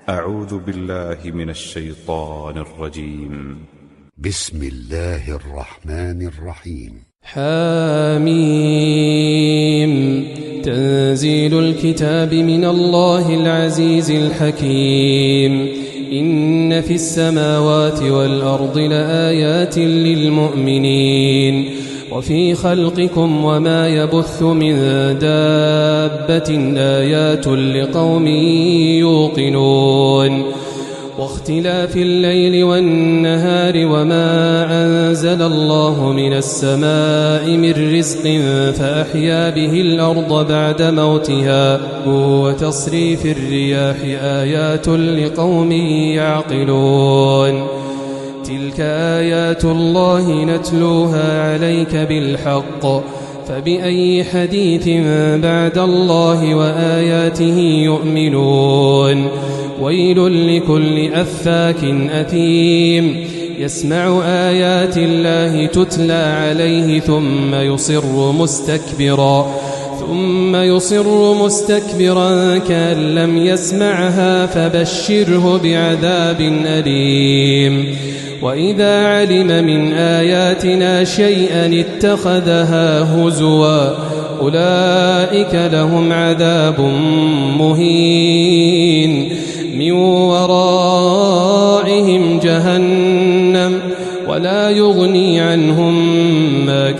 أعوذ بالله من الشيطان الرجيم. بسم الله الرحمن الرحيم. حميم. تنزيل الكتاب من الله العزيز الحكيم. إن في السماوات والأرض لآيات للمؤمنين وفي خلقكم وما يبث من دابة آيات لقوم يوقنون واختلاف الليل والنهار وما أنزل الله من السماء من رزق فأحيا به الأرض بعد موتها وتصريف الرياح آيات لقوم يعقلون. تلك آيات الله نتلوها عليك بالحق فبأي حديث بعد الله وآياته يؤمنون. ويل لكل أفاك أثيم يسمع آيات الله تتلى عليه ثم يصر مستكبرا كأن لم يسمعها فبشره بعذاب أليم. وإذا علم من آياتنا شيئا اتخذها هزوا أولئك لهم عذاب مهين من ورائهم جهنم ولا يغني عنهم ما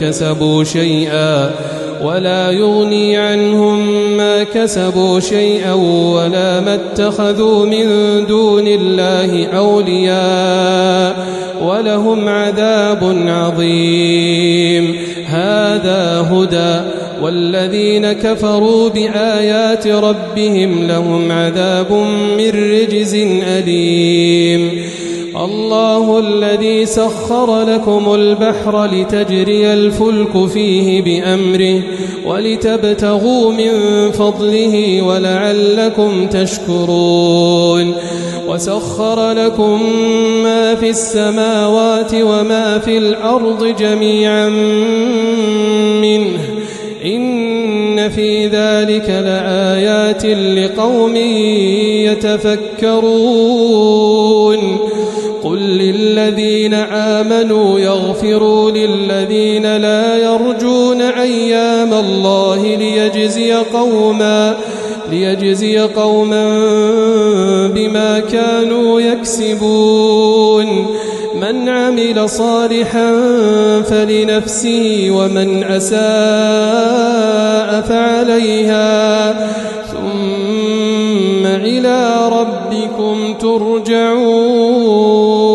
كسبوا شيئا ولا ما اتخذوا من دون الله أولياء ولهم عذاب عظيم. هذا هدى والذين كفروا بآيات ربهم لهم عذاب من رجز أليم. الله الذي سخر لكم البحر لتجري الفلك فيه بأمره ولتبتغوا من فضله ولعلكم تشكرون. وسخر لكم ما في السماوات وما في الأرض جميعا منه إن في ذلك لآيات لقوم يتفكرون. قل للذين آمنوا يغفروا للذين لا يرجون أيام الله ليجزي قوما بما كانوا يكسبون. من عمل صالحا فلنفسه ومن أساء فعليها ثم إلى ربكم ترجعون.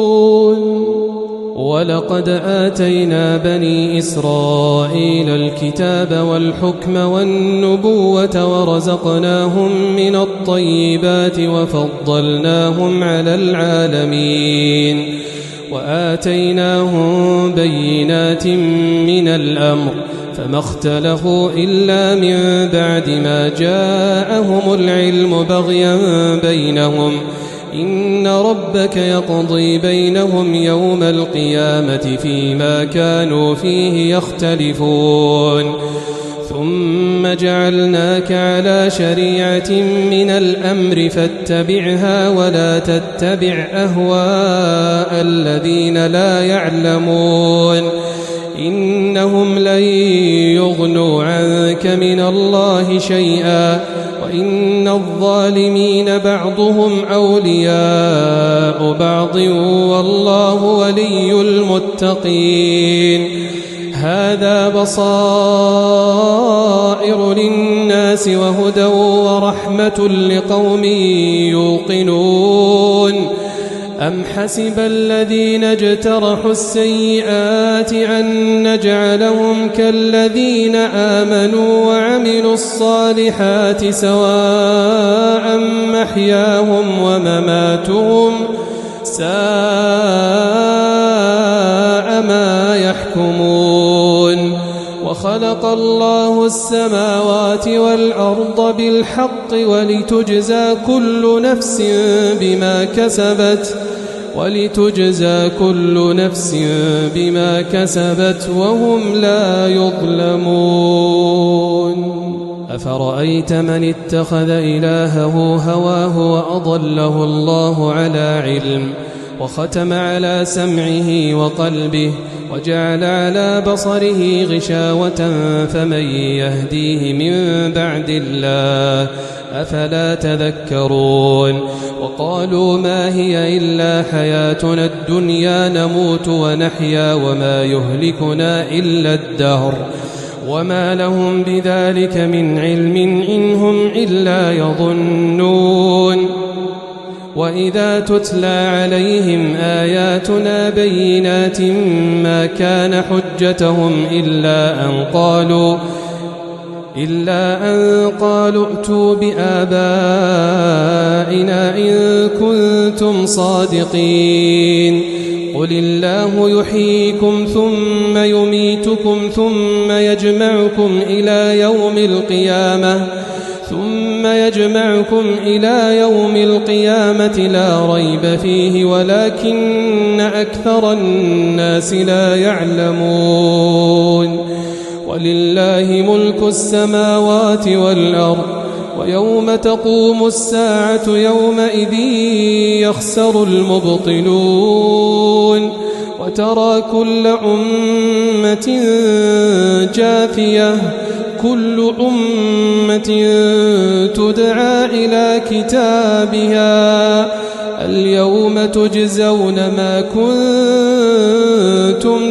ولقد آتينا بني إسرائيل الكتاب والحكم والنبوة ورزقناهم من الطيبات وفضلناهم على العالمين وآتيناهم بينات من الأمر فما اختلفوا إلا من بعد ما جاءهم العلم بغيا بينهم. إن ربك يقضي بينهم يوم القيامة فيما كانوا فيه يختلفون. ثم جعلناك على شريعة من الأمر فاتبعها ولا تتبع أهواء الذين لا يعلمون. إنهم لن يغنوا عنك من الله شيئا وإن الظالمين بعضهم أولياء بعض والله ولي المتقين. هذا بصائر للناس وهدى ورحمة لقوم يوقنون. أم حسب الذين اجترحوا السيئات أن نجعلهم كالذين آمنوا وعملوا الصالحات سواء محياهم ومماتهم ساء ما يحكمون. وخلق الله السماوات والأرض بالحق ولتجزى كل نفس بما كسبت وهم لا يظلمون. أفرأيت من اتخذ إلهه هواه وأضله الله على علم وختم على سمعه وقلبه وجعل على بصره غشاوة فمن يهديه من بعد الله أفلا تذكرون وقالوا ما هي إلا حياتنا الدنيا نموت ونحيا وما يهلكنا إلا الدهر وما لهم بذلك من علم إن هم إلا يظنون وإذا تتلى عليهم آياتنا بينات ما كان حجتهم إلا أن قالوا ائتوا بآبائنا إن كنتم صادقين قل الله يحييكم ثم يميتكم ثم يجمعكم إلى يوم القيامة لا ريب فيه ولكن أكثر الناس لا يعلمون ولله ملك السماوات والأرض ويوم تقوم الساعة يومئذ يخسر المبطلون وترى كل أمة جاثية كل أمة تدعى إلى كتابها اليوم تجزون ما كنتم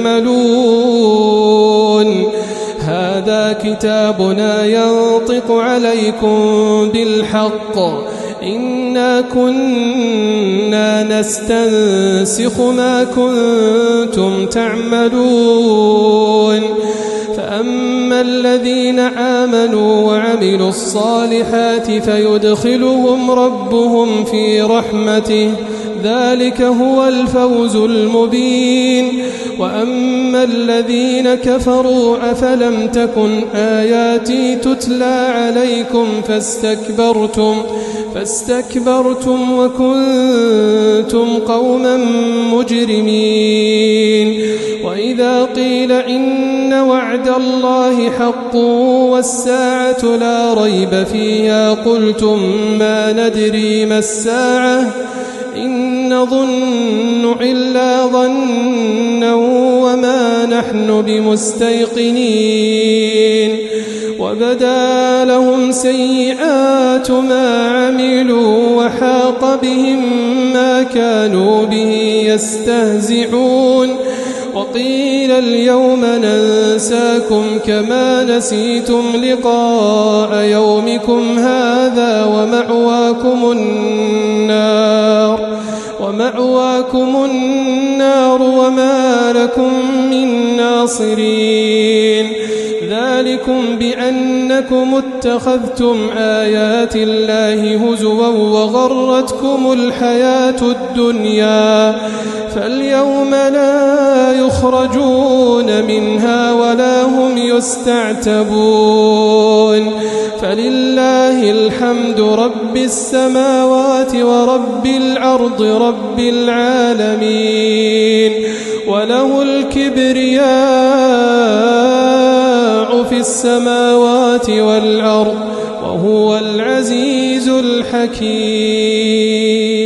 تعملون هذا كتابنا ينطق عليكم بالحق إنا كنا نستنسخ ما كنتم تعملون فأما الذين آمنوا وعملوا الصالحات فيدخلهم ربهم في رحمته ذلك هو الفوز المبين وأما الذين كفروا أفلم تكن آياتي تتلى عليكم فاستكبرتم وكنتم قوما مجرمين وإذا قيل إن وعد الله حق والساعة لا ريب فيها قلتم ما ندري ما الساعة إن نظن إلا ظنا وما نحن بمستيقنين وبدا لهم سيئات ما عملوا وحاق بهم ما كانوا به يستهزئون وقيل اليوم ننساكم كما نسيتم لقاء يومكم هذا ومأواكم النار وما لكم من ناصرين ذلكم بأنكم اتخذتم آيات الله هزوا وغرتكم الحياة الدنيا فاليوم لا يخرجون منها ولا هم يستعتبون فلله الحمد رب السماوات ورب الأرض رب العالمين وله الكبرياء في السماوات والأرض وهو العزيز الحكيم